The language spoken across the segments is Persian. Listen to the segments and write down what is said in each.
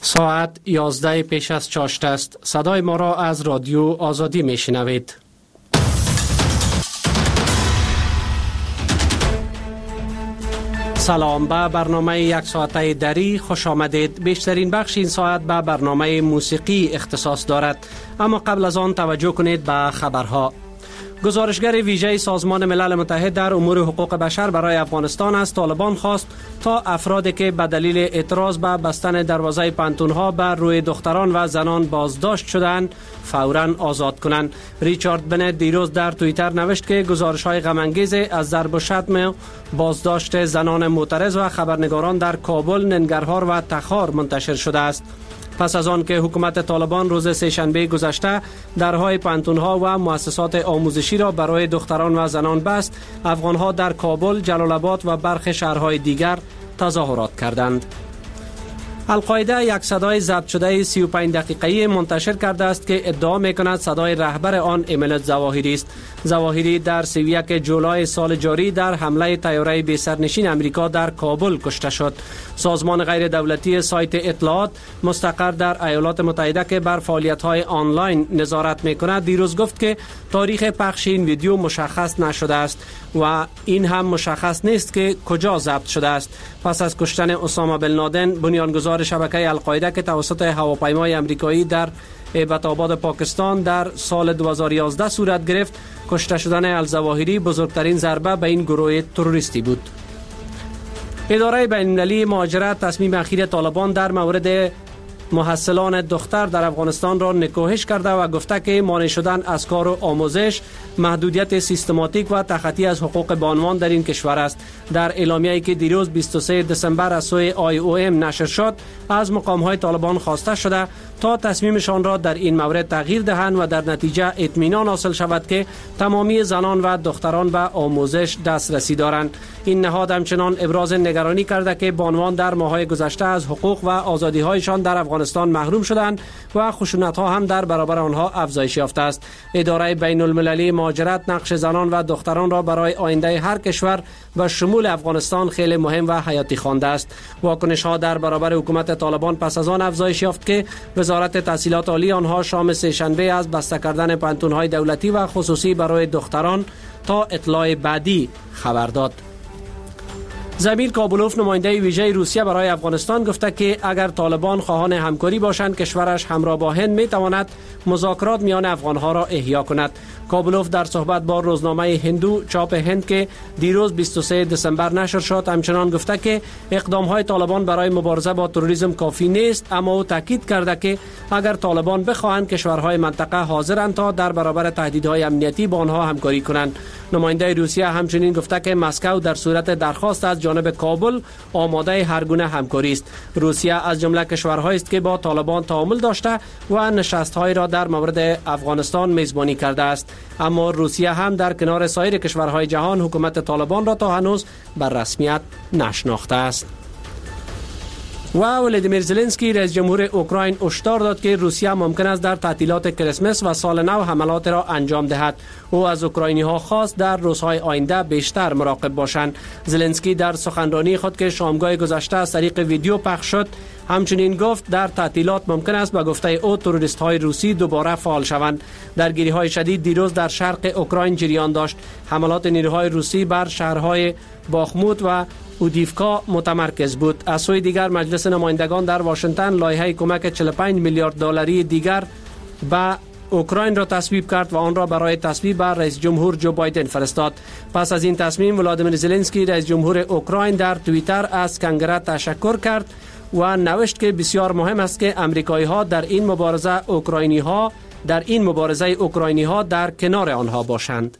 ساعت 11 پیش از چاشت است. صدای ما را از رادیو آزادی می شنوید. سلام، به برنامه یک ساعته دری خوش آمدید. بیشترین بخش این ساعت به برنامه موسیقی اختصاص دارد، اما قبل از آن توجه کنید به خبرها. گزارشگر ویژه سازمان ملل متحد در امور حقوق بشر برای افغانستان از طالبان خواست تا افرادی که به دلیل اعتراض به بستن دروازه پانتون‌ها بر روی دختران و زنان بازداشت شدند فوراً آزاد کنند. ریچارد بنت دیروز در توییتر نوشت که گزارش‌های غم‌انگیز از ضرب و شتم بازداشت زنان معترض و خبرنگاران در کابل، ننگرهار و تخار منتشر شده است. پس از آن که حکومت طالبان روز سه‌شنبه گذشته درهای پانتون‌ها و مؤسسات آموزشی را برای دختران و زنان بست، افغان‌ها در کابل، جلال آباد و برخی شهرهای دیگر تظاهرات کردند. القاعده یک صدای ضبط شده 35 دقیقه‌ای منتشر کرده است که ادعا می‌کند صدای رهبر آن امیلت ظواهری است. ظواهری در 31 جولای سال جاری در حمله طیاره بی سرنشین امریکا در کابل کشته شد. سازمان غیر دولتی سایت اطلاعات مستقر در ایالات متحده که بر فعالیت‌های آنلاین نظارت می‌کند دیروز گفت که تاریخ پخش این ویدیو مشخص نشده است و این هم مشخص نیست که کجا ضبط شده است. پس از کشتن اسامه بن لادن، بنیانگذار شبکه القاعده که توسط هواپیمای امریکایی در ایبت‌آباد پاکستان در سال 2011 صورت گرفت، کشته شدن الظواهری بزرگترین ضربه به این گروه تروریستی بود. اداره بین‌المللی مهاجرت تصمیم اخیر طالبان در مورد محصلان دختر در افغانستان را نکوهش کرده و گفته که مانع شدن از کار و آموزش محدودیت سیستماتیک و تخطی از حقوق بانوان در این کشور است. در اعلامیه‌ای که دیروز 23 دسامبر از سوی IOM نشر شد، از مقام‌های طالبان خواسته شده تا تصمیمشان را در این مورد تغییر دهند و در نتیجه اطمینان حاصل شود که تمامی زنان و دختران به آموزش دسترسی دارند. این نهاد همچنان ابراز نگرانی کرده که بانوان در ماه‌های گذشته از حقوق و آزادی‌هایشان در افغانستان محروم شدند و خشونت‌ها هم در برابر آنها افزایش یافته است. اداره بین‌المللی مهاجرت نقش زنان و دختران را برای آینده هر کشور و شمول افغانستان خیلی مهم و حیاتی خوانده است. واکنش‌ها در برابر حکومت طالبان پس از آن افزایش یافت که وزارت تحصیلات عالی آنها شام سه‌شنبه از بسته کردن پانتون‌های دولتی و خصوصی برای دختران تا اطلاع بعدی خبر داد. زمیر کابلوف، نماینده ویژه روسیه برای افغانستان، گفته که اگر طالبان خواهان همکاری باشند، کشورش همراه با هند می تواند مذاکرات میان افغانها را احیا کند. کابلوف در صحبت با روزنامه هندو چاپ هند که دیروز 23 دسامبر نشر شد همچنان گفته که اقدام‌های طالبان برای مبارزه با تروریسم کافی نیست، اما او تاکید کرده که اگر طالبان بخواهند، کشورهای منطقه حاضرند تا در برابر تهدیدهای امنیتی با آنها همکاری کنند. نماینده روسیه همچنین گفته که مسکو در صورت درخواست از جانب کابل آماده هر گونه همکاری است. روسیه از جمله کشورهایی است که با طالبان تعامل داشته و نشست‌های را در مورد افغانستان میزبانی کرده است، اما روسیه هم در کنار سایر کشورهای جهان حکومت طالبان را تا هنوز بر رسمیت نشناخته است. و ولادیمیر زلنسکی رئیس جمهور اوکراین هشدار داد که روسیه ممکن است در تعطیلات کریسمس و سال نو حملات را انجام دهد. او از اوکراینی‌ها خواست در روزهای آینده بیشتر مراقب باشند. زلنسکی در سخنرانی خود که شامگاه گذشته از طریق ویدیو پخش شد همچنین گفت در تعطیلات ممکن است به گفته او تروریست‌های روسی دوباره فعال شوند. درگیری‌های شدید دیروز در شرق اوکراین جریان داشت. حملات نیروهای روسی بر شهرهای باخموت و اودیفکا متمرکز بود. از سوی دیگر مجلس نمایندگان در واشنگتن لایحه کمک 45 میلیارد دلاری دیگر به اوکراین را تصویب کرد و آن را برای تصویب بر رئیس جمهور جو بایدن فرستاد. پس از این تصمیم ولادیمیر زلنسکی رئیس جمهور اوکراین در توییتر از کنگره تشکر کرد و نوشت که بسیار مهم است که امریکایی‌ها در این مبارزه اوکراینی‌ها در کنار آنها باشند.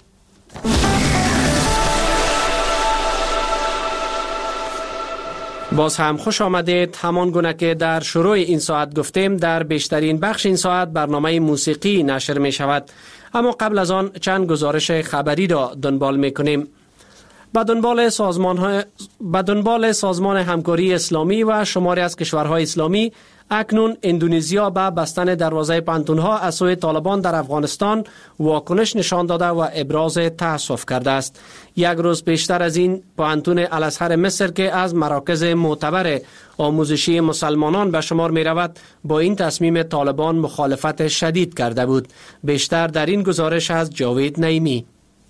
باز هم خوش آمدید. همان گونه که در شروع این ساعت گفتیم، در بیشترین بخش این ساعت برنامه موسیقی نشر می شود، اما قبل از آن چند گزارش خبری را دنبال می کنیم. به دنبال سازمان همکاری اسلامی و شماری از کشورهای اسلامی اکنون اندونزیا به بستن دروازه پانتونها از سوی طالبان در افغانستان واکنش نشان داده و ابراز تأسف کرده است. یک روز پیشتر از این پانتون الازهر مصر که از مراکز معتبر آموزشی مسلمانان به شمار می رود با این تصمیم طالبان مخالفت شدید کرده بود. بیشتر در این گزارش از جاوید نعیمی.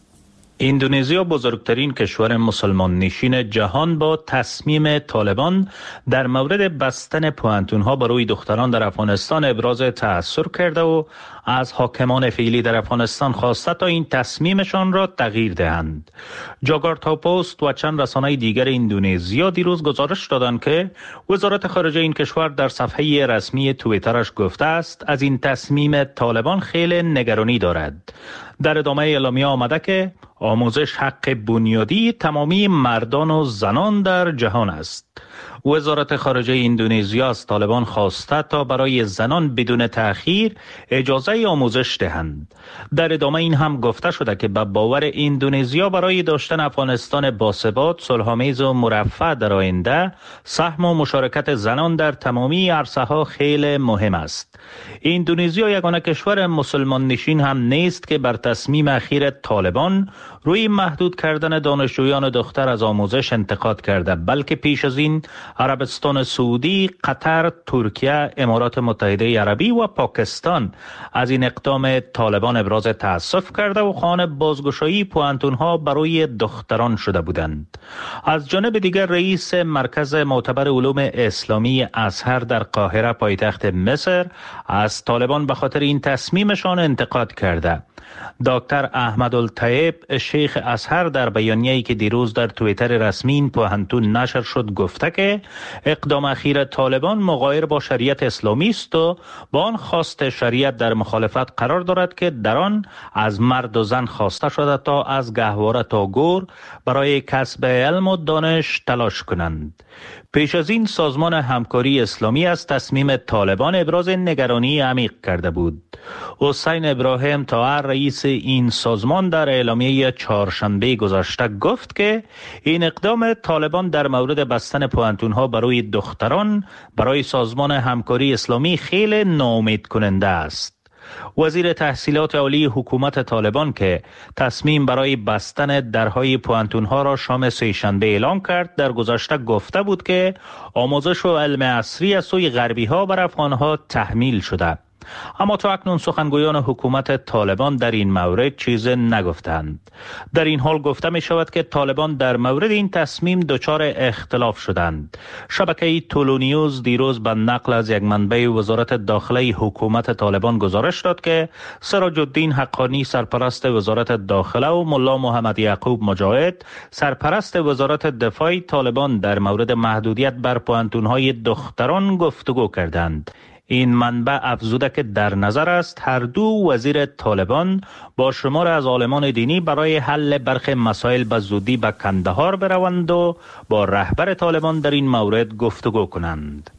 اندونزیا بزرگترین کشور مسلمان نشین جهان با تصمیم طالبان در مورد بستن پوانتونها برای دختران در افغانستان ابراز تأثر کرده و از حاکمان فعلی در افغانستان خواسته تا این تصمیمشان را تغییر دهند. جاکارتا پست و چند رسانه دیگر اندونزیا دیروز گزارش دادند که وزارت خارجه این کشور در صفحه رسمی توییترش گفته است از این تصمیم طالبان خیلی نگرانی دارد. در ادامه اعلامیه آمده که آموزش حق بنیادی تمامی مردان و زنان در جهان است. وزارت خارجه اندونزیا از طالبان خواسته تا برای زنان بدون تأخیر اجازه آموزش دهند. در ادامه این هم گفته شده که به باور اندونزیا برای داشتن افغانستان باثبات، صلح‌آمیز و مرفه در آینده، سهم و مشارکت زنان در تمامی عرصه‌ها خیلی مهم است. اندونزیا یگانه کشور مسلمان نشین هم نیست که بر تصمیم اخیر طالبان روی محدود کردن دانشجویان دختر از آموزش انتقاد کرده، بلکه پیش از این عربستان سعودی، قطر، ترکیه، امارات متحده عربی و پاکستان از این اقدام طالبان ابراز تأسف کرده و خواهان بازگشایی پوانتونها برای دختران شده بودند. از جانب دیگر رئیس مرکز معتبر علوم اسلامی ازهر در قاهره پایتخت مصر از طالبان به خاطر این تصمیمشان انتقاد کرده. دکتر احمدالطیب شیخ ازهر در بیانیه‌ای که دیروز در توییتر رسمی این پوهنتون نشر شد گفته که اقدام اخیر طالبان مغایر با شریعت اسلامی است و با آن خواست شریعت در مخالفت قرار دارد که در آن از مرد و زن خواسته شده تا از گهواره تا گور برای کسب علم و دانش تلاش کنند. پیش از این سازمان همکاری اسلامی از تصمیم طالبان ابراز نگرانی عمیق کرده بود. حسین ابراهیم طاهر رئیس این سازمان در اعلامیه چهارشنبه گذشته گفت که این اقدام طالبان در مورد بستن پوانتونها برای دختران برای سازمان همکاری اسلامی خیلی ناامید کننده است. وزیر تحصیلات عالی حکومت طالبان که تصمیم برای بستن درهای پوانتونها را شام سه‌شنبه اعلام کرد در گذشته گفته بود که آموزش و علم عصری از سوی غربی ها بر افغانها تحمیل شده. اما تا اکنون سخنگویان حکومت طالبان در این مورد چیز نگفتند. در این حال گفته می شود که طالبان در مورد این تصمیم دچار اختلاف شدند. شبکه تولونیوز دیروز به نقل از یک منبع وزارت داخله حکومت طالبان گزارش داد که سراج الدین حقانی سرپرست وزارت داخله و ملا محمد یعقوب مجاهد سرپرست وزارت دفاع طالبان در مورد محدودیت بر پوانتونهای دختران گفتگو کردند. این منبع افزوده که در نظر است هر دو وزیر طالبان با شمار از عالمان دینی برای حل برخی مسائل به زودی به کندهار بروند و با رهبر طالبان در این مورد گفتگو کنند.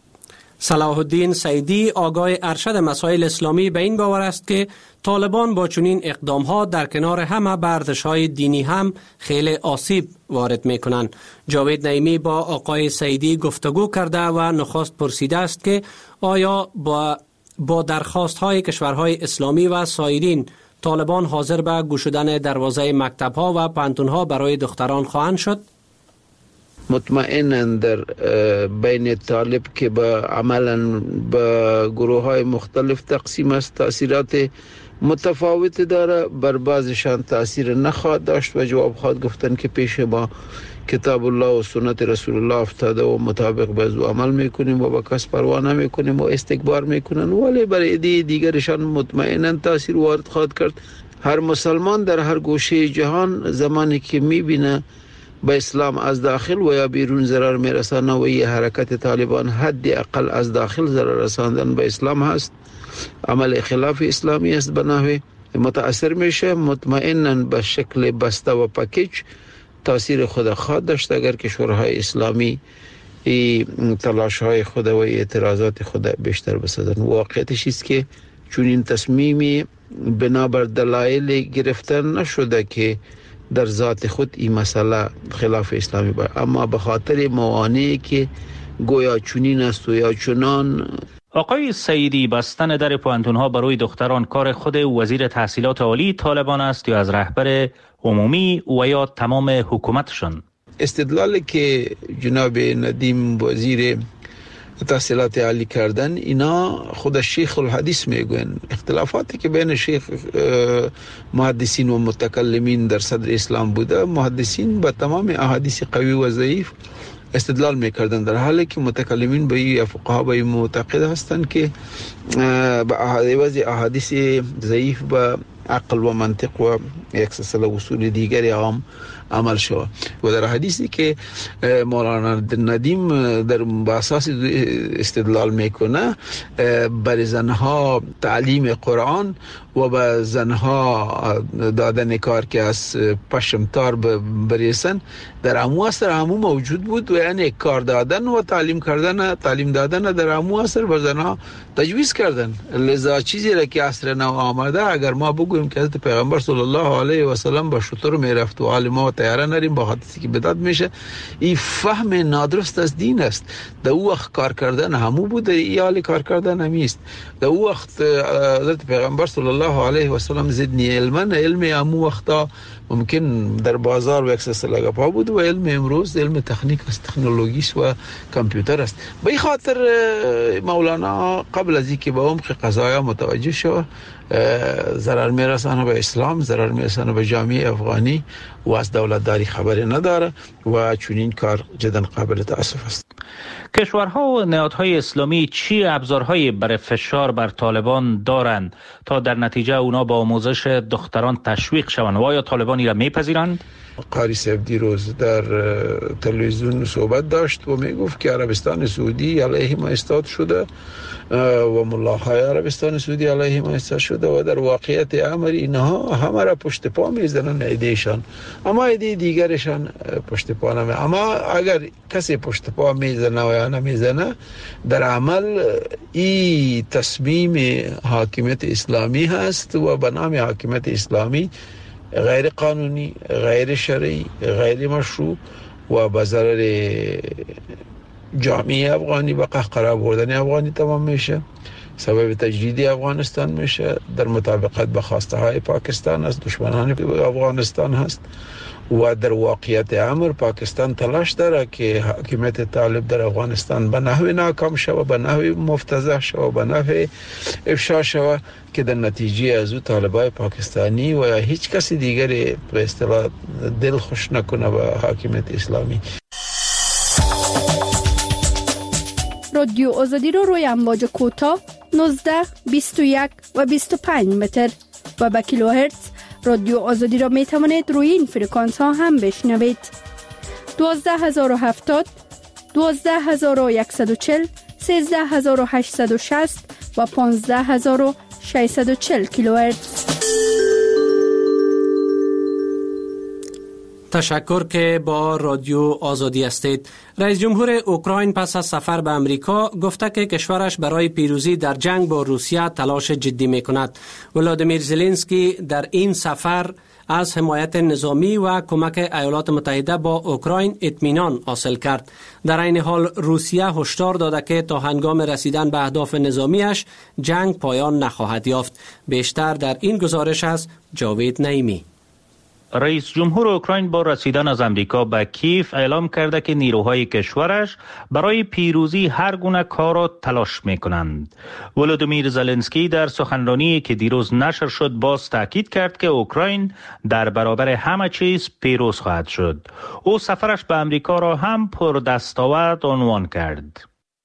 صلاح الدین سیدی آگاه ارشد مسائل اسلامی به این باور است که طالبان با چنین اقدامها در کنار همه به ارزش‌های دینی هم خیلی آسیب وارد می‌کنند. جاوید نعیمی با آقای سیدی گفتگو کرده و نخست پرسیده است که آیا با درخواست‌های کشورهای اسلامی و سایرین طالبان حاضر به گشودن دروازه مکتب‌ها و پانتون‌ها برای دختران خواهند شد؟ مطمئنا در بین طالب که با عملا با گروه های مختلف تقسیم است، تأثیرات متفاوت داره. بر بعضشان تأثیر نخواهد داشت و جواب خواهد گفتن که پیش ما کتاب الله و سنت رسول الله افتاده و مطابق به او عمل میکنیم و با کس پروا نمیکنیم و استکبار میکنن. ولی برای عده دیگرشان مطمئنا تأثیر وارد خواهد کرد. هر مسلمان در هر گوشه جهان زمانی که میبینه به اسلام از داخل و یا بیرون ضرر میرسانه و یه حرکت طالبان حد اقل از داخل ضرر رساندن به اسلام هست، عمل خلاف اسلامی است، به نحوی متاثر میشه. مطمئنا به شکل بسته و پکیج تاثیر خود خواهد داشت اگر کشورهای اسلامی تلاش های خود و اعتراضات خود بیشتر بسازن. واقعیتش است که چون این تصمیمی بنابر دلایل گرفتن نشده که در ذات خود این مسئله خلاف اسلامی بود، اما به خاطر موانعی که گویا چنین است و یا چنان. آقای سعیدی، بستن در پوهنتون‌ها برای دختران کار خود وزیر تحصیلات عالی طالبان است یا از رهبر عمومی و یا تمام حکومتشان؟ استدلالی که جناب ندیم وزیر تحصیلات عالی کردن، اینا خود شیخ الحدیث میگوین. اختلافاتی که بین شیخ محدثین و متکلمین در صدر اسلام بوده، محدثین با تمام احادیث قوی و ضعیف استدلال میکردن، در حالی که متکلمین به فقها به معتقد هستند که به احادیث ضعیف به عقل و منطق و یک سلسله اصول دیگری هم عمل شود. و در حدیثی که مولانا ندیم در اساس استدلال میکنه، بر زنها تعلیم قرآن و به زنها دادن کار که از پشمتار بریسن در عمو اثر عمو موجود بود، و یعنی کار دادن و تعلیم دادن در عمو اثر بر زنها تجویز کردن. لذا چیزی را که عصر نو آمده، اگر ما بگویم که حضرت پیغمبر صلی الله علیه و سلم با شتر میرفت و عالما و تیاره نریم با حدیثی که بدعت میشه، این فهم نادرست از دین است. در او وقت کار کردن همو بود، این حال کار کردن همیست. در او وقت حضرت پیغمبر صلی الله علیه و سلم زدنی علم همو وقتا ممکن در بازار و یک سلسله گپا بود، و علم امروز علم تکنیک است، تکنولوژی و کامپیوتر است. به این خاطر مولانا قبل از اینکه به عمق قضایا متوجه شود، ضرر میرسانه به اسلام، ضرر میرسانه به جامعه افغانی و از دولت داری خبری نداره، و چنین کار جدا قابل تاسف است. کشورها و نهادهای اسلامی چی ابزارهایی برای فشار بر طالبان دارند تا در نتیجه اونا با آموزش دختران تشویق شوند؟ و آیا طالبانی را میپذیرند؟ قاری صاحب دیروز در تلویزیون صحبت داشت و میگفت که عربستان سعودی علیه ما ایستاد شده و ملاهای عربستان سعودی علیه ما ایستاد شده، و در واقعیت امر اینها همه را پشت پا میزنن ایدهشان، اما ایده دیگرشان پشت پا نمیزنن. اما اگر کسی پشت پا میزنه و یا نمیزنه، در عمل این تصمیم حاکمیت اسلامی هست و به نام حاکمیت اسلامی غیر قانونی، غیر شرعی، غیر مشروع و به ضرر جامعه افغانی و قهقرا بردن افغانی تمام میشه، سبب تجدید افغانستان میشه، در مطابقت به خواسته های پاکستان از دشمنان افغانستان هست. و در واقعیت امر پاکستان تلاش داره که حاکمیت طالب در افغانستان به نحو ناکام شود، به نحو مفتضح شود، به نحو افشا شود، که در نتیجه از او طالبای پاکستانی و یا هیچ کسی دیگری به اصطلاح دل خوش نکنه به حاکمیت اسلامی. رادیو آزادی رو روی امواج کوتاه 19، 21 و 25 متر و با کیلوهرتز رادیو آزادی را می توانید روی این فرکانس ها هم بشنوید. 12070، 12140، 13860 و 15640 کیلوهرتز. تشکر که با رادیو آزادی هستید. رئیس جمهور اوکراین پس از سفر به امریکا گفته که کشورش برای پیروزی در جنگ با روسیه تلاش جدی می کند. ولادیمیر زلنسکی در این سفر از حمایت نظامی و کمک ایالات متحده با اوکراین اطمینان حاصل کرد. در این حال روسیه هشدار داده که تا هنگام رسیدن به اهداف نظامیش جنگ پایان نخواهد یافت. بیشتر در این گزارش از جاوید نعیمی. رئیس جمهور اوکراین با رسیدن از امریکا به کیف اعلام کرده که نیروهای کشورش برای پیروزی هر گونه کار را تلاش می‌کنند. ولادیمیر زلنسکی در سخنرانی که دیروز نشر شد باز تاکید کرد که اوکراین در برابر همه چیز پیروز خواهد شد. او سفرش به امریکا را هم پر دستاورد عنوان کرد.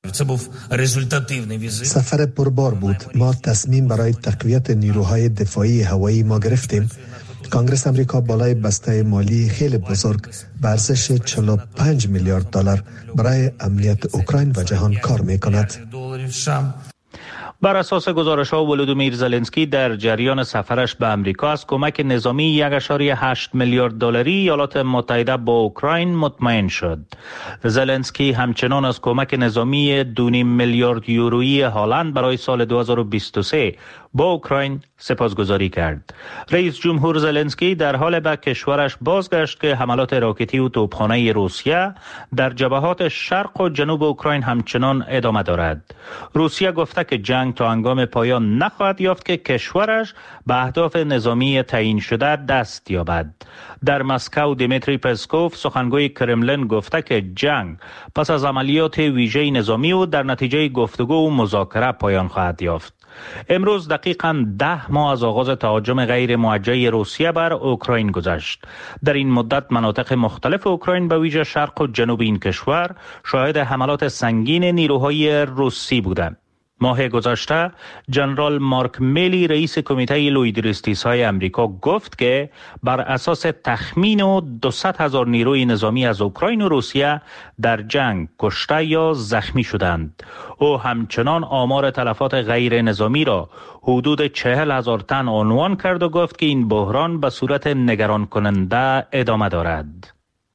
سفر پربار بود. ما تصمیم برای تقویت نیروهای دفاعی هوایی ما گرفتیم. کانگرس امریکا بالای بسته مالی خیلی بزرگ به ارزش 45 میلیارد دلار برای امنیت اوکراین و جهان کار می کند. بر اساس گزارش‌ها ولودیمیر زلنسکی در جریان سفرش به امریکا از کمک نظامی 1.8 میلیارد دلاری ایالات متحده با اوکراین مطمئن شد. زلنسکی همچنان از کمک نظامی 2.5 میلیارد یورویی هلند برای سال 2023 با اوکراین سپاسگزاری کرد. رئیس جمهور زلنسکی در حال به کشورش بازگشت که حملات راکتی و توپخانه روسیه در جبهات شرق و جنوب اوکراین همچنان ادامه دارد. روسیه گفته که جنگ تا هنگام پایان نخواهد یافت که کشورش به اهداف نظامی تعیین شده دست یابد. در مسکو دیمیتری پسکوف سخنگوی کرملین گفته که جنگ پس از عملیات ویژه نظامی و در نتیجه گفتگو و مذاکره پایان خواهد یافت. امروز دقیقاً 10 ماه از آغاز تهاجم غیر موجه روسیه بر اوکراین گذشت. در این مدت مناطق مختلف اوکراین به ویژه شرق و جنوب این کشور شاهد حملات سنگین نیروهای روسی بودند. ماه گذشته جنرال مارک میلی رئیس کمیته لویدریستیس‌های امریکا گفت که بر اساس تخمین و 200,000 نیروی نظامی از اوکراین و روسیه در جنگ کشته یا زخمی شدند. او همچنان آمار تلفات غیر نظامی را حدود 40,000 تن عنوان کرد و گفت که این بحران به صورت نگران کننده ادامه دارد.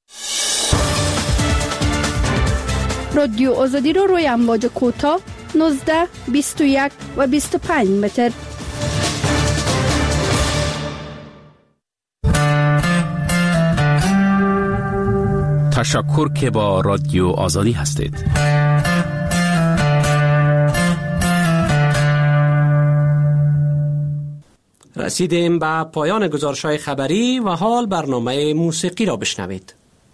رادیو آزادی رو روی امواج کوتاه 19، 21 و 25 متر. تشکر که با رادیو آزادی هستید. رسیدیم به پایان گزارش‌های خبری و حال برنامه موسیقی را بشنوید.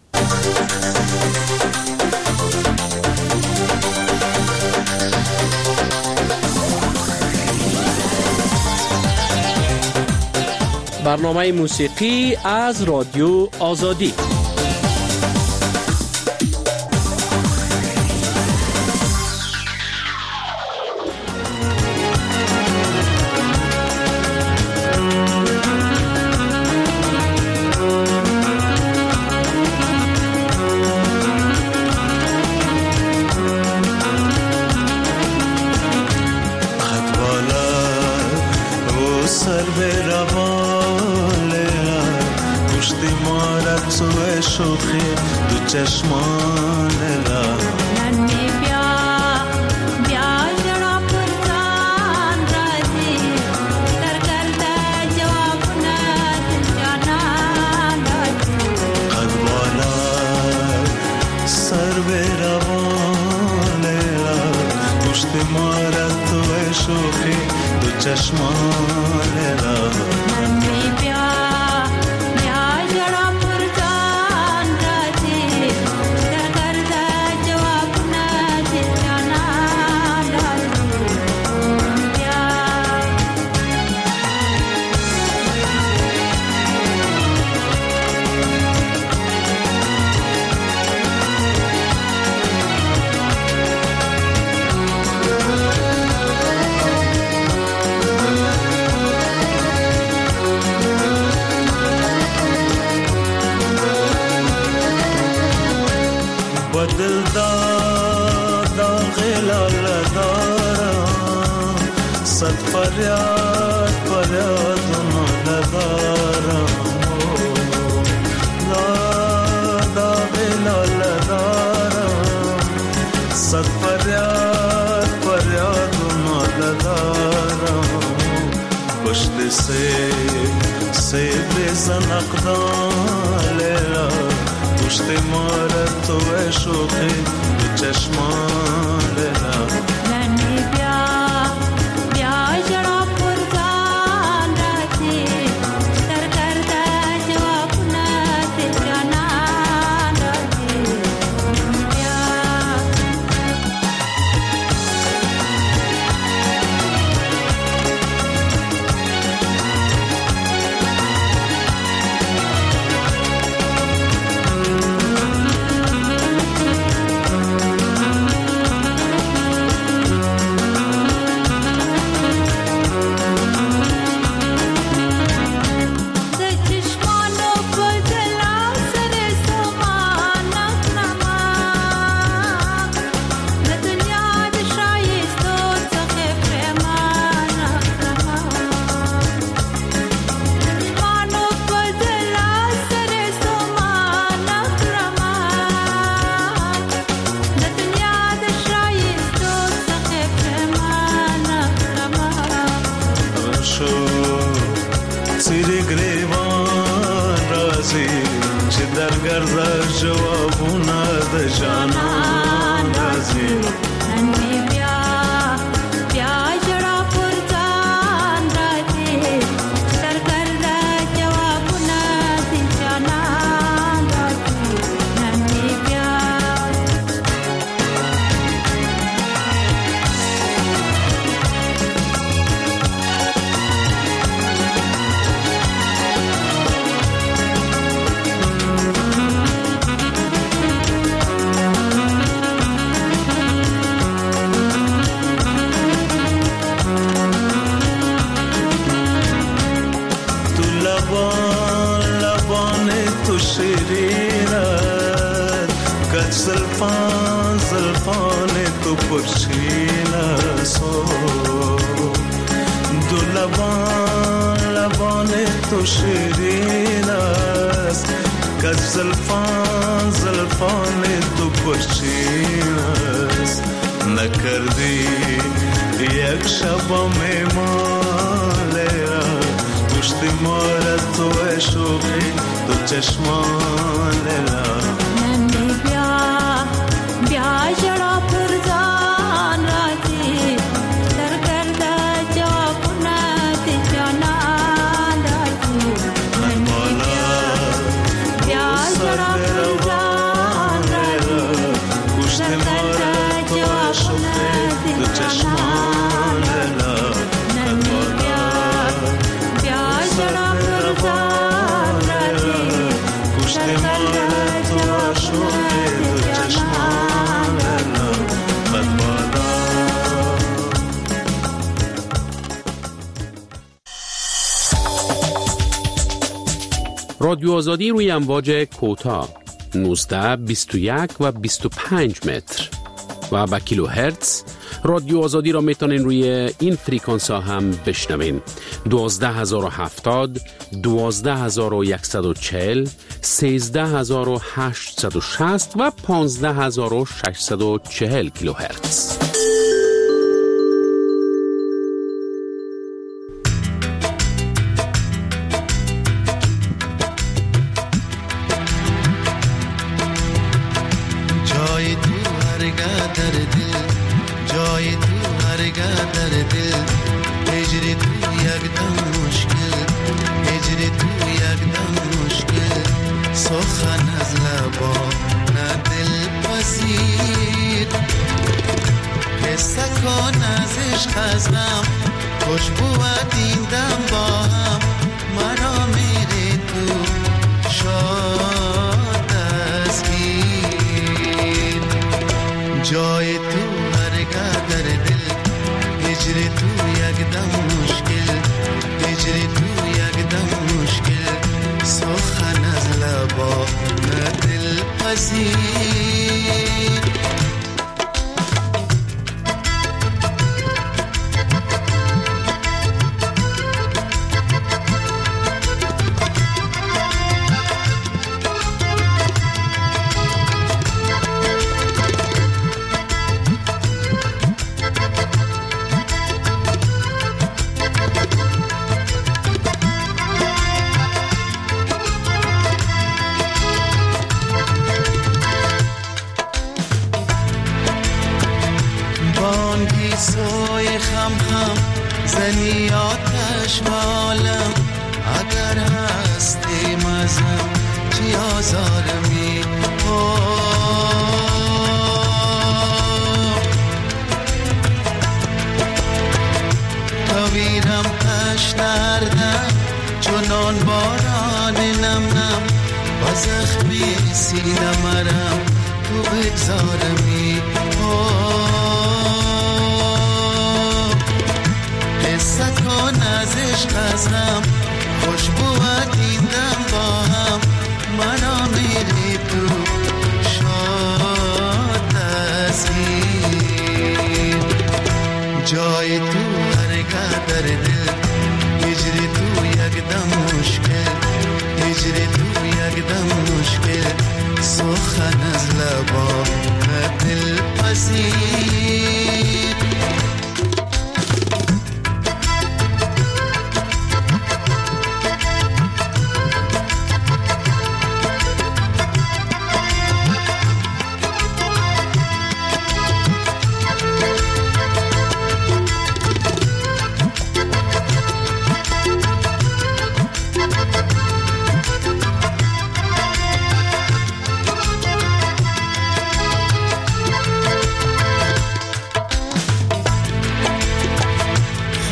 برنامه موسیقی از رادیو آزادی. سرگرد جوابونه د جانان راځي زلفان تو پرچین سو دو لبان تو شیرین است که زلفان تو پرچین است نکردی یک شب میماله پشتی مارد تو عشقی تو چشمان لیلا جڑا پردان راتی در کرده جوابونت جانان راتی من بیا جڑا پردان راتی در کرده جوابونت جانان راتی من بیا جڑا پردان راتی در کرده جوابونت جانان رادیو آزادی روی امواج کوتاه 19 21 و 25 متر و با کیلو هرتز. رادیو آزادی را میتونین روی این فریکانس ها هم بشنوین. 12070 12140 13860 و 15640 کیلو هرتز.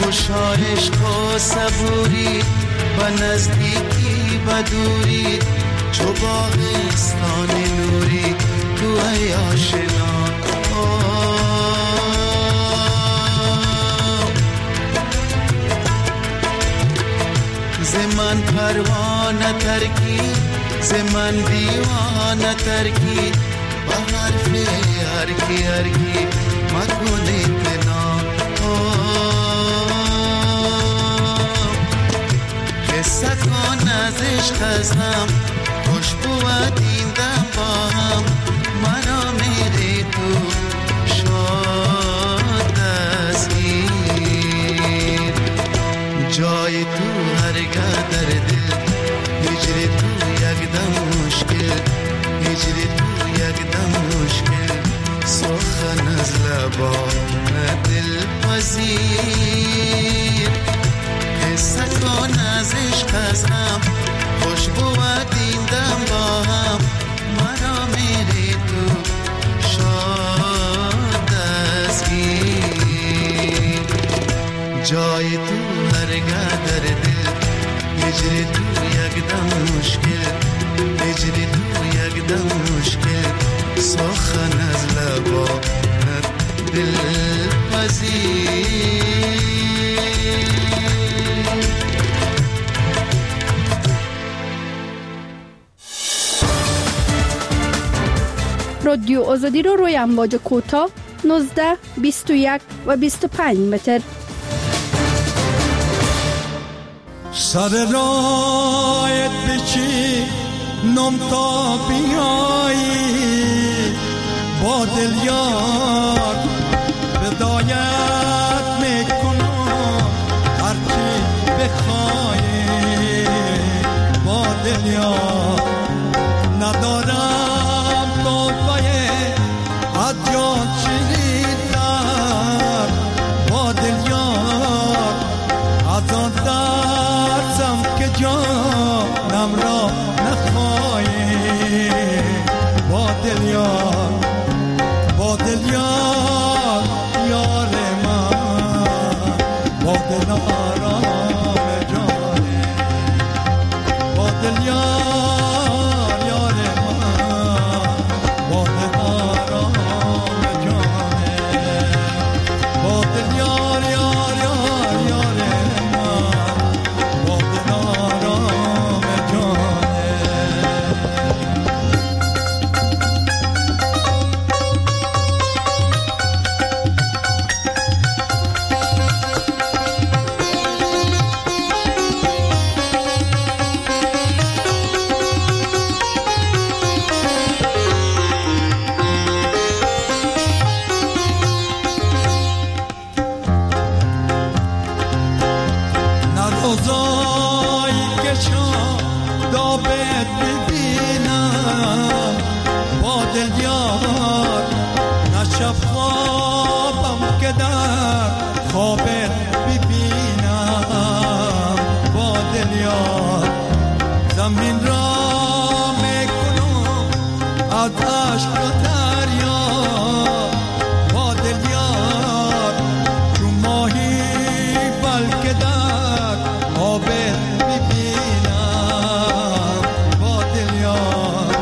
خوشا عشق و صبوری و نزدیکی و دوری چو باغستان نوری تو ای آشنا زمن پروانه ترکی زمن دیوانه ترکی با حرف هرکی هرکی مکنی تنا قصه کن از عشق ازم خوشبو و دیندم با هم مرا میری تو شاد دستگیر جای تو هرگاه در دل هجری تو یک دم مشکل هجری تو یک دم مشکل سخن از لبان دل پذیر قصه کن از عشق از هم خوشبو و دیندم با هم مرا میری تو شاد دستگیر جای تو هرگاه در دل هجری تو یک دم مشکل هجری تو یک دم مشکل سخن از لبان دل پذیر رادیو آزادی رو روی امواج کوتاه 19 21 و 25 متر. سر رایت بچی نم تا بیایی با دل یار بدایت میکنم هرچی بخوایی با دل یار ندارم توفه از جان چریدن با دل یار از آن درسم که جانم را نخواهی با دل یار یار من با دل آرام جانه با دل یار من با دل آرام جانه با دل یار من با دل آرام جانه روزایی که شادابت ببینم با دل یار نه شب خوابم که در خوابت ببینم با دل یار زمین را میکنم از عشق و دریا با دل یار چون ماهی بلکه در آبت ببینم با دل یار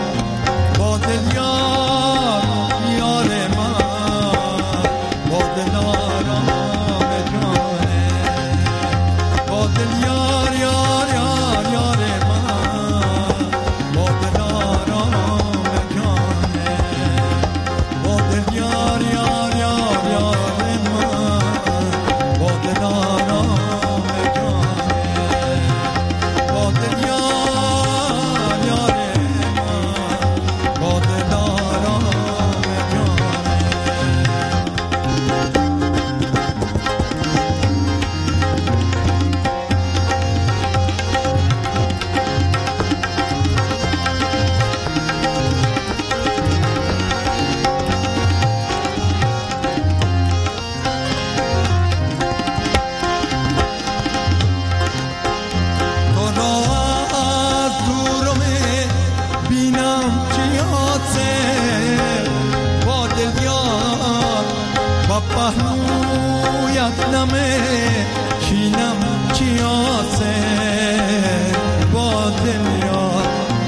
یار من با دل آرام جان شینم چیاسه با دل یار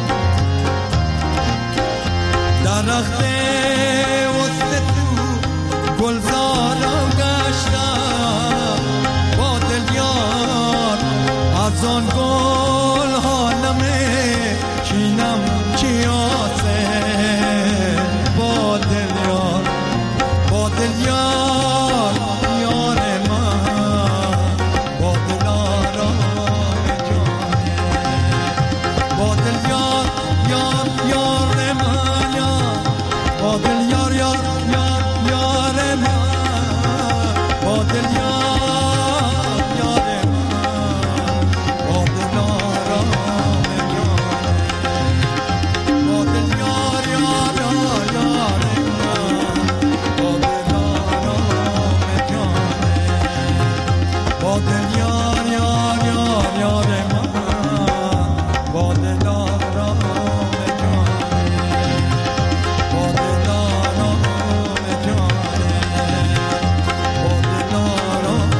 درخت وسط تو گلزارم گشتم با دل یار از آن گل ها نمی چینم چیاسه با دل یار با دل یار یار من با دل آرام جانه با دل یار یار یار من یار با دل یار یار یار یار من با دل یار یار من با دل آرام جانه با دل یار یار یار یار من با دل آرام جانه با دل یار یار یار یار من با دل آرام جانه با دل آرام جانه با دل آرام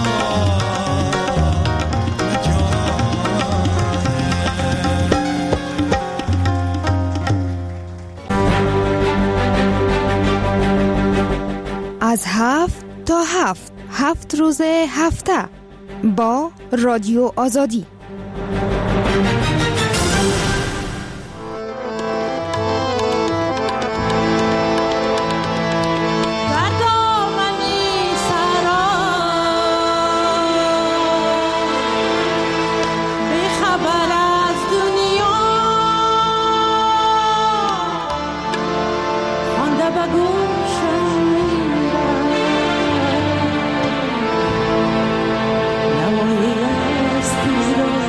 جانه از 7 تا 7 روز هفته با رادیو آزادی. در دامنی سرا بی خبر از دنیا خوانده به گوشم میرد نوای استیرا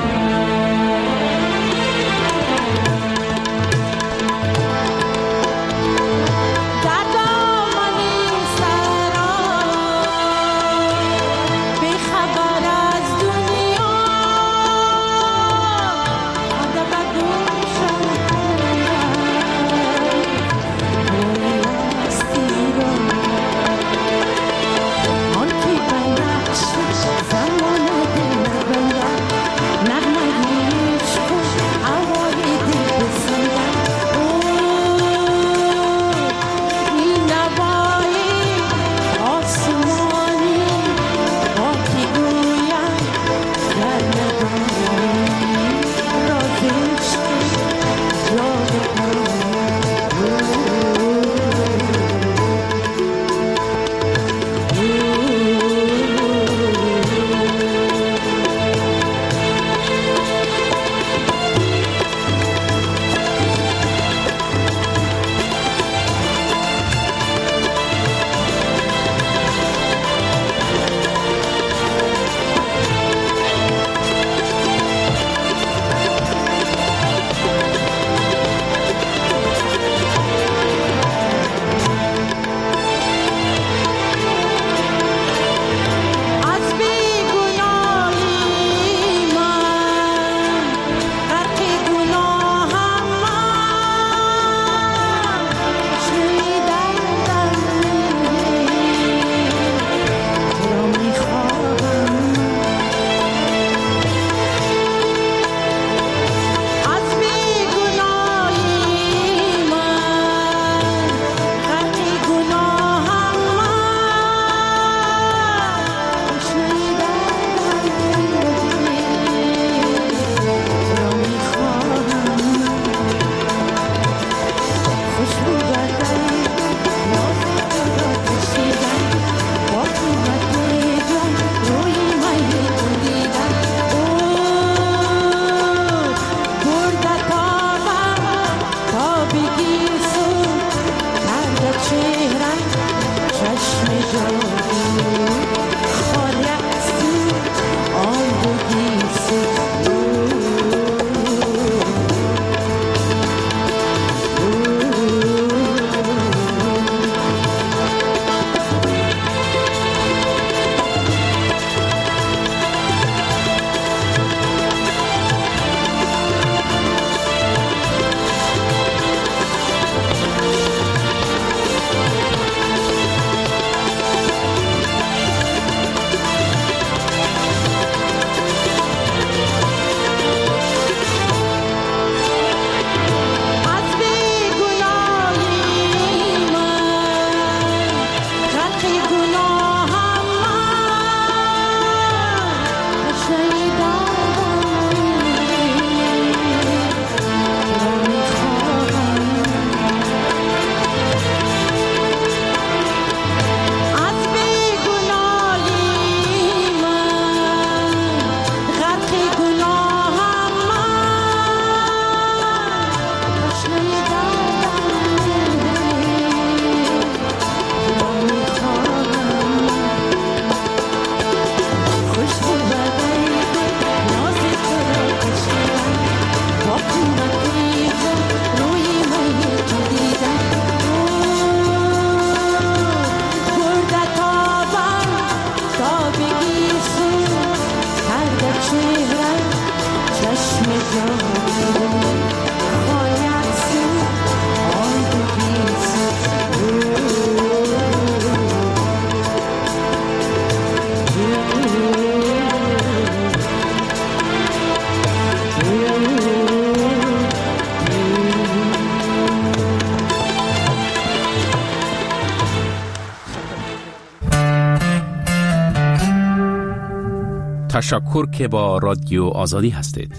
تشکر که با رادیو آزادی هستید.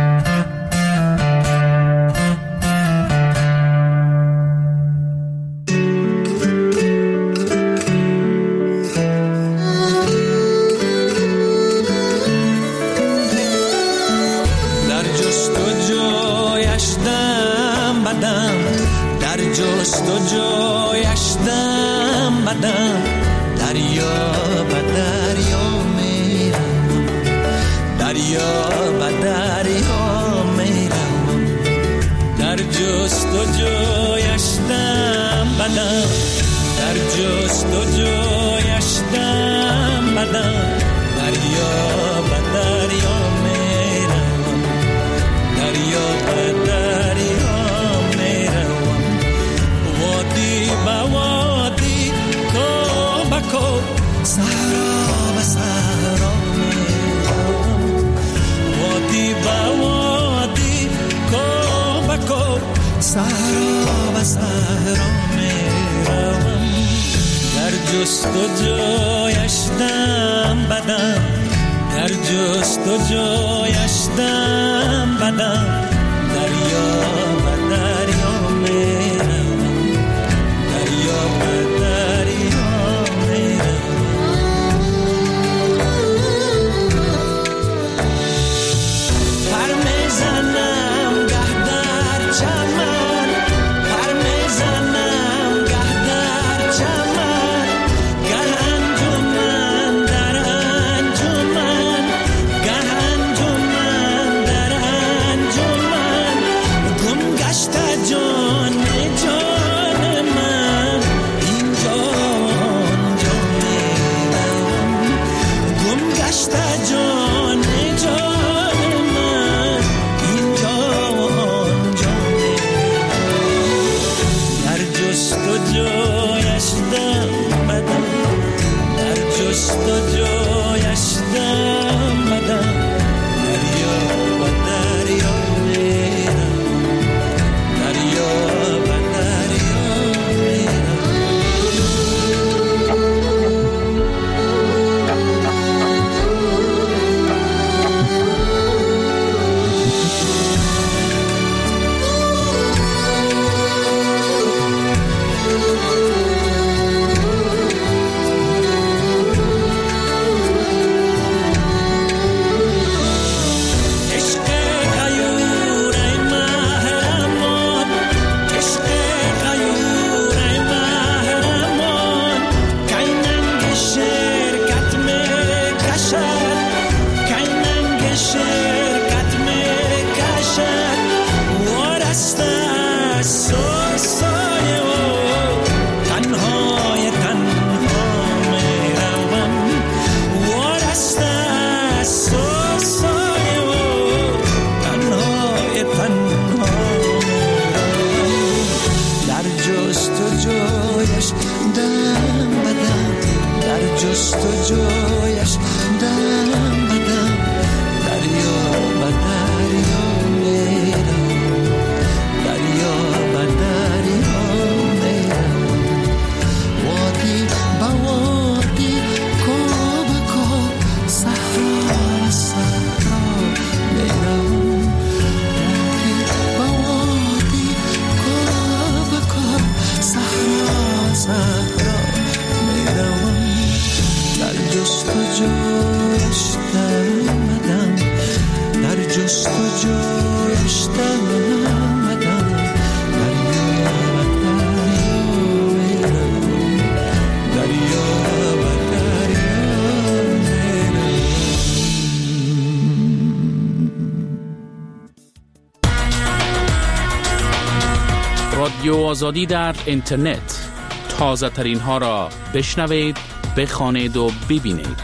رادیو آزادی در اینترنت، تازه ترین ها را بشنوید، بخوانید و ببینید.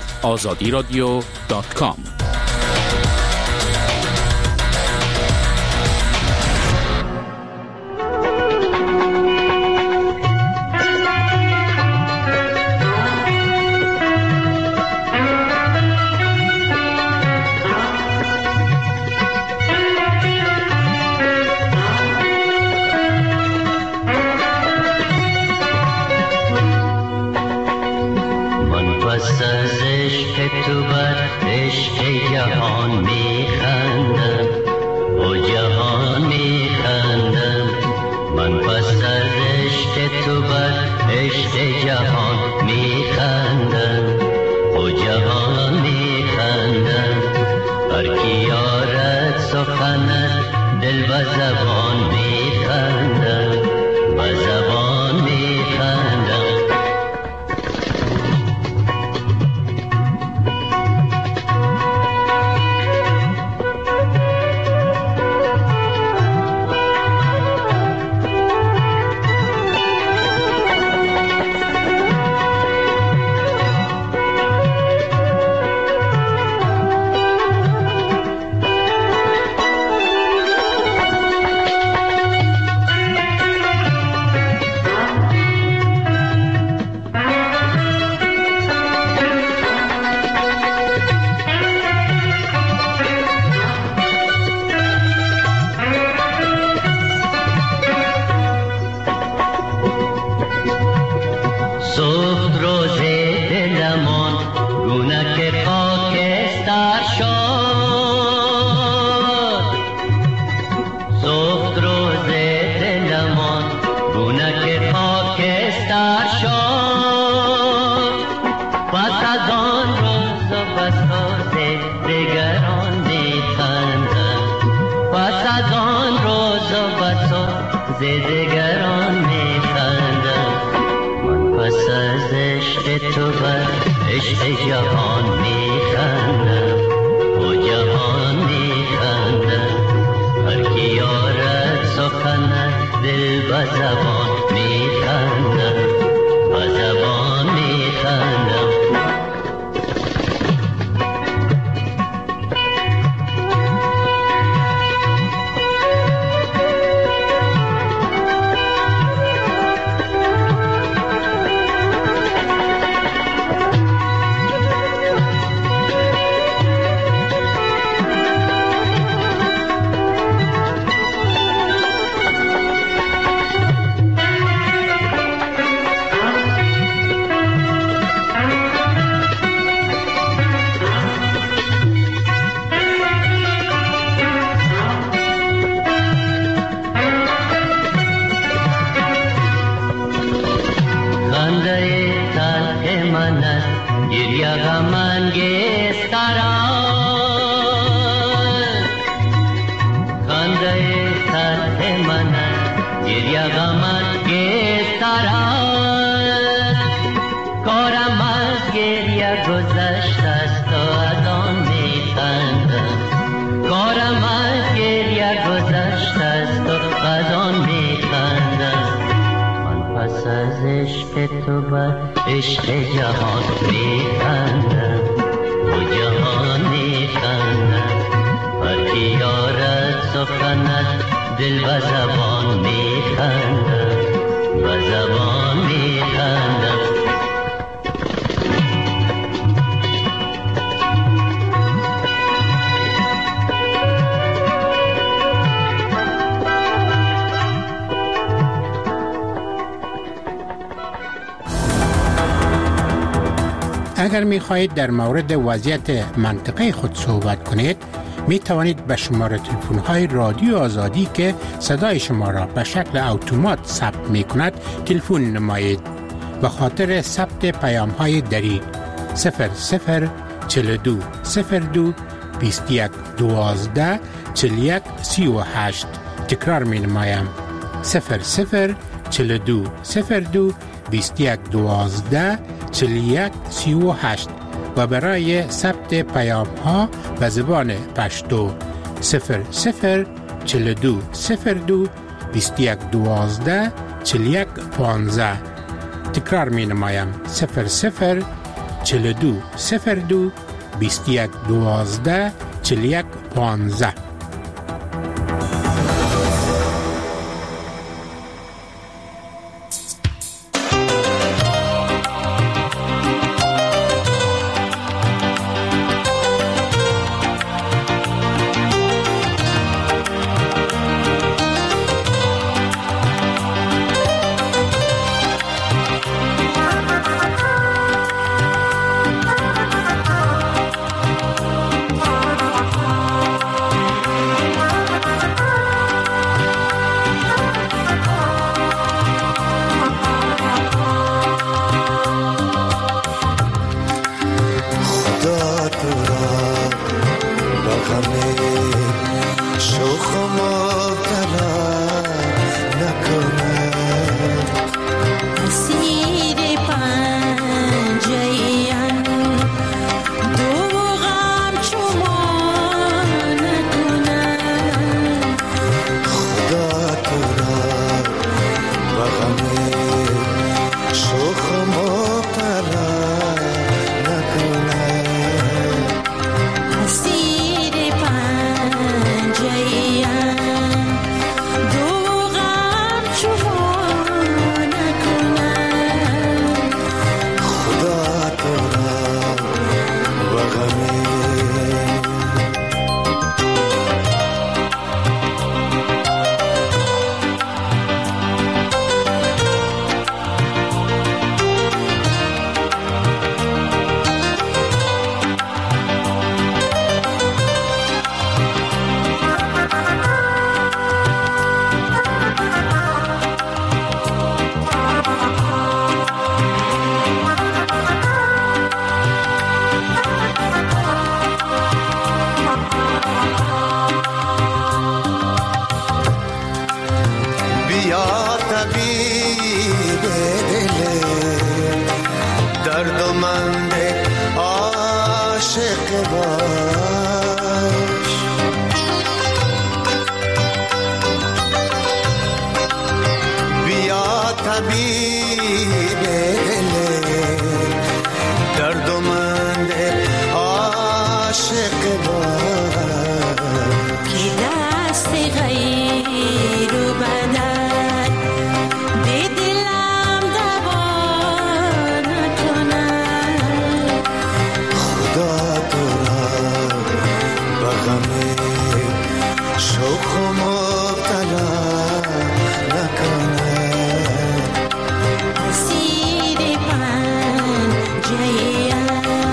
azadiradio.com. پس از عشق تو بر عشق جهان میخندم، او جهان میخندم. من پس از عشق تو بر عشق جهان میخندم، او جهان میخندم. هر کی یارد سخنت دل و زبان میخندم، و زبان میخندم. دیگران میخندم، من پس از عشق تو بر عشق جهان میخندم، او جهان میخندم. هر کی یارد سخنت دل و زبان میخندم، و زبان میخندم. تو بر عشق جهان میخندم، و جهان میخندم. هر کی یارد سخنت دل و زبان میخندم، و زبان میخندم. اگر می خواهید در مورد وضعیت منطقه خود صحبت کنید، می توانید به شماره تلفن های رادیو آزادی که صدای شما را به شکل اتومات ثبت می کند تلفن نمایید. به خاطر ثبت پیام های دری 0042 02 21 12 41 38. تکرار می نمایم 0042 02 21 12 41 38 و برای ثبت پیام ها به زبان پشتو 0042 02 21 12 41 15. تکرار می نمایم 0042 02 21 12 41 15. را با غم شوخ و مبتلا نکند. اسیر پنجه‌ایم دو غم شما نکند. خدا تو را با غم شوخ و مبتلا نکند. اسیر پنجه‌ایم دو غم شما نکند. خدا تو را با غم بیا طبیب دل دردمند عاشق باش. بیا طبیب دل دردمند عاشق باش. که دست غیر و بدن به دلم دوا نکند. خدا تو را با غم شوخ و مبتلا نکند. اسیر پنجه‌ایم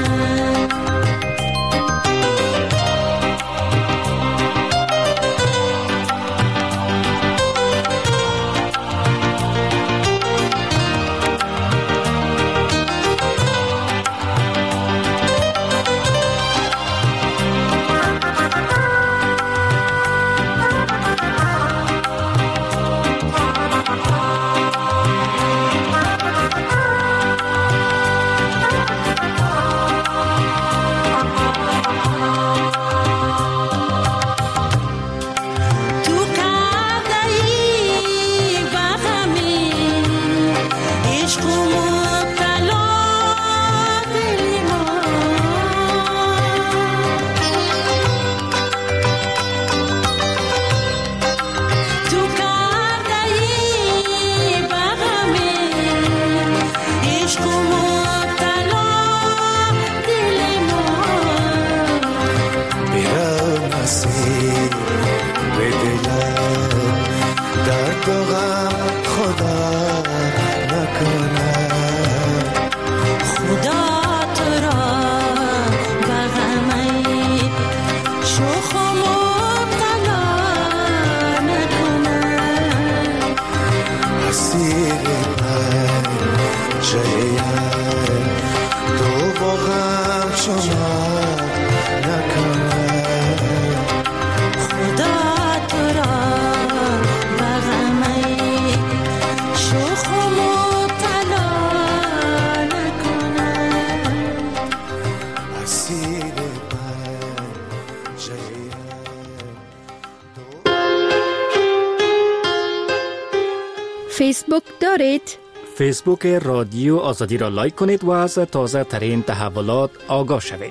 فیسبوک دارید؟ فیسبوک رادیو آزادی را لایک کنید و از تازه ترین تحولات آگاه شوید.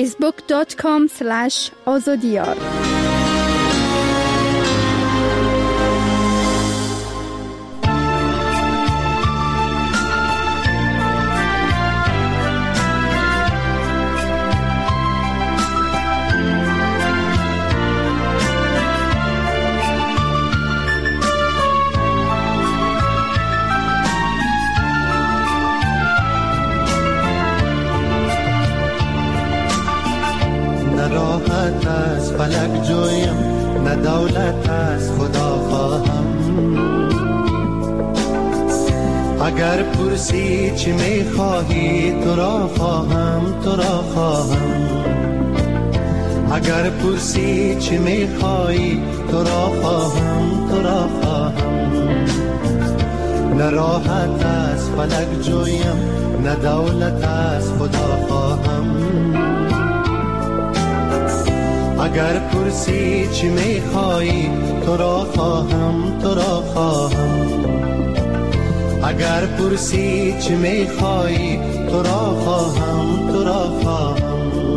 facebook.com/azadiyar راحت از فلک جویم، نه دولت از خدا خواهم. اگر پرسی چی میخواهی تو را خواهم، تو را خواهم. اگر پرسی چی میخوایی تو را خواهم، تو را خواهم. نه راحت از فلک جویم، نه دولت از خدا خواهم. اگر پرسی چی میخوایی تو را خواهم، تو را خواهم. اگر پرسی چی میخوایی تو را خواهم، تو را خواهم.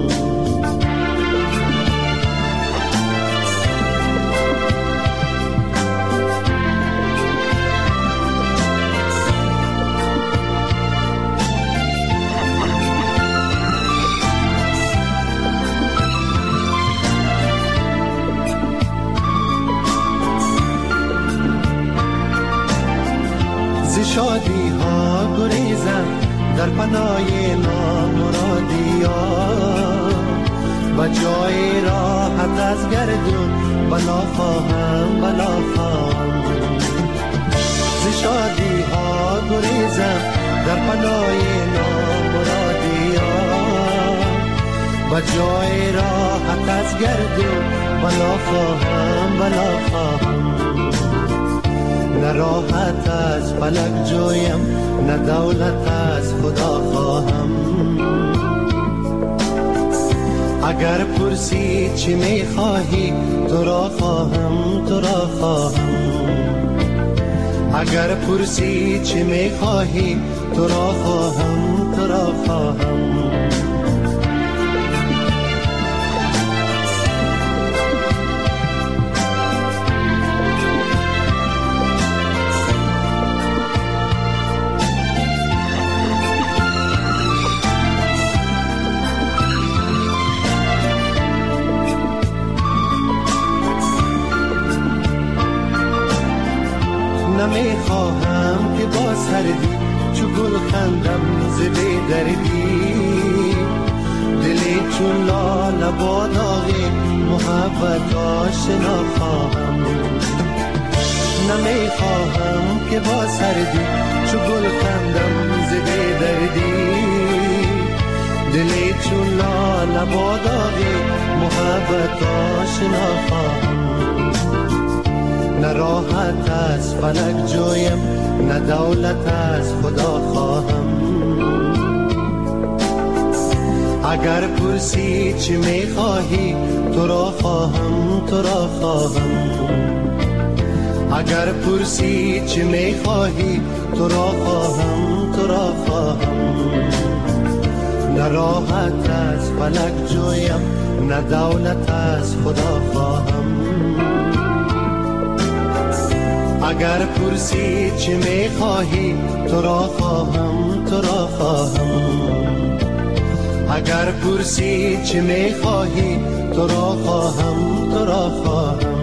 شادی ها گریزم در پناه نامرادی ها و جای راحت از گردون بلا خواهم، بلا خواهم. ز شادی ها گریزم در پناه نامرادی ها و جای راحت از گردون بلا خواهم، بلا خواهم. نه راحت از فلک جویم، نه دولت از خدا خواهم. اگر پرسی چی میخواهی تو را خواهم، تو را خواهم. اگر پرسی چی میخواهی تو را خواهم، تو را خواهم. نمیخواهم که با سردی چو گل خندم ز بی دردی، دلی چون لاله با داغ محبت آشنا خواهم. نمیخواهم که با سردی چو گل خندم ز بی دردی، دلی چون لاله با داغ محبت آشنا خواهم. نه راحت از فلک جویم، نه دولت از خدا خواهم. اگر پرسی چی میخواهی تو را خواهم، تو را خواهم. اگر پرسی چی میخواهی تو را خواهم، تو را خواهم. نه راحت از فلک جویم، نه دولت از خدا خواهم. اگر پرسی چی میخواهی تو را خواهم، تو را خواهم. اگر پرسی چی میخواهی تو را خواهم، تو را خواهم.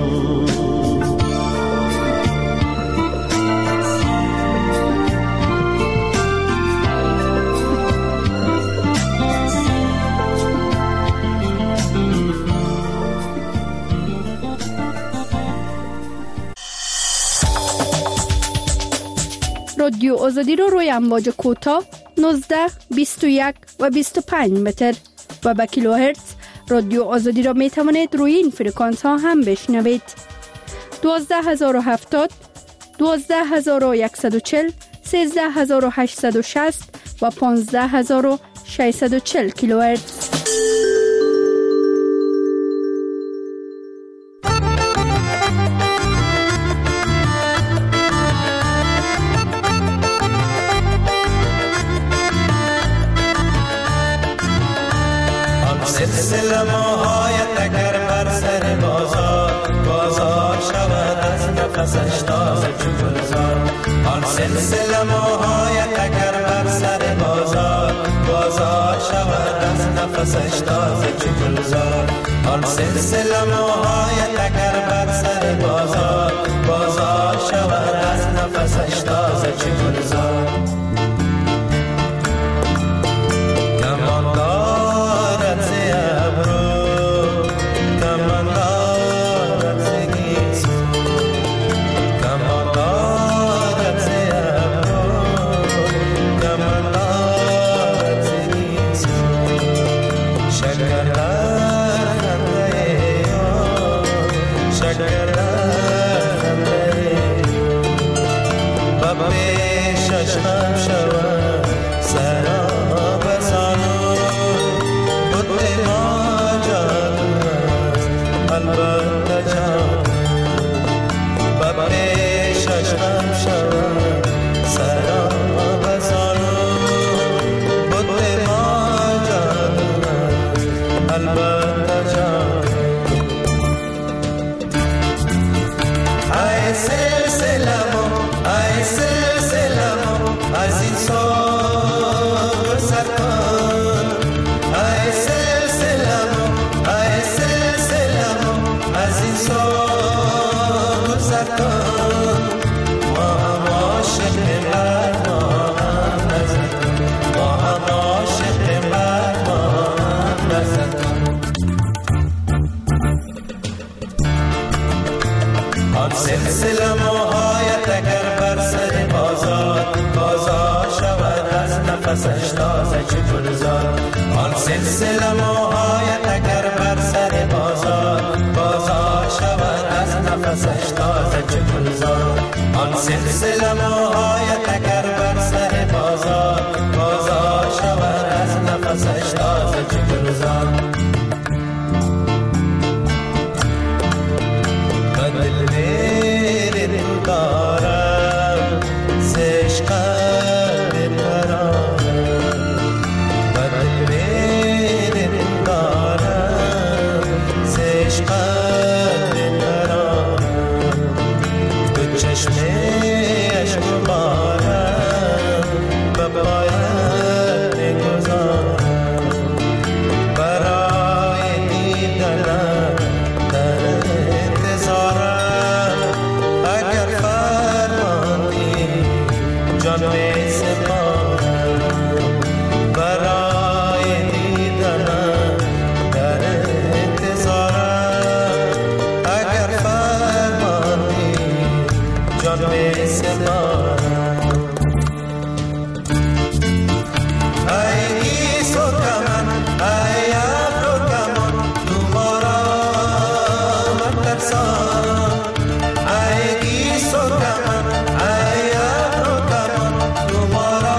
رادیو آزادی رو روی امواج کوتاه 19، 21 و 25 متر و با کیلوهرتز رادیو آزادی را می توانید روی این فرکانس ها هم بشنوید. 12070، 12140، 13860 و 15640 کیلوهرتز. سلسله موهایت اگر بر سر بازار بازار شود از نفسش تازه چو گلزار. آن سلسله موهایت اگر بر سر بازار بازار شود از نفسش تازه چو گلزار. آن سلسله موهایت اگر بر سر بازار بازار شود از نفسش تازه چو گلزار. البته جان ای سلسلمو ای سلسلمو از این سال سرکن ای سلسلمو ای سلسلمو از این سال سرکن ما هم عاشق مرد ما هم نزد ما هم عاشق مرد ما هم نزد آن سلسله موهایت اگر بر سر بازار شود از نفسش تازه چه گلزار آن سلسله موهایت اگر بر سر بازار شود از نفسش تازه چه گلزار آن سلسله موهایت اگر بر سر بازار شود از نفسش تازه چه گلزار دارم زشقت برارم بدل دارم زشقت برارم تو چشمش مبارم به پایت میگذارم برای دیدنم در انتظارم جان می سپارم برای دیدنم در انتظارم اگر فرمانی جان می سپارم ای عیسی و کمن ای ابر و کمان تو ما را مترسان ای عیسی و کمن ای ابر و کمان تو ما را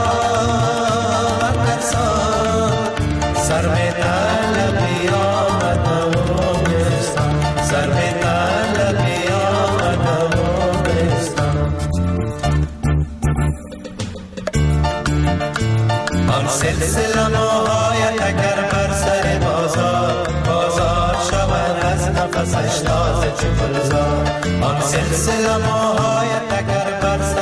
مترسان سر به طلبی آمدم و بستان سر به طلبی آمدم و بستان آن سلسله موهایت اگر بر سر بازار شود از نفسش تازه چه گلزار آن سلسله موهایت اگر بر سر